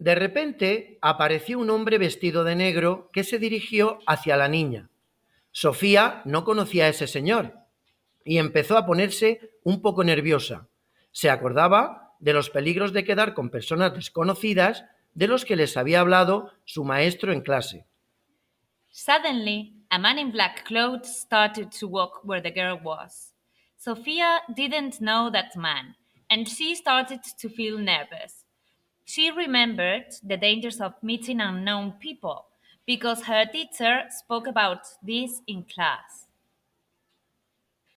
De repente apareció un hombre vestido de negro que se dirigió hacia la niña. Sofía no conocía a ese señor y empezó a ponerse un poco nerviosa. Se acordaba de los peligros de quedar con personas desconocidas de los que les había hablado su maestro en clase. Suddenly, a man in black clothes started to walk where the girl was. Sophia didn't know that man, and she started to feel nervous. She remembered the dangers of meeting unknown people because her teacher spoke about this in class.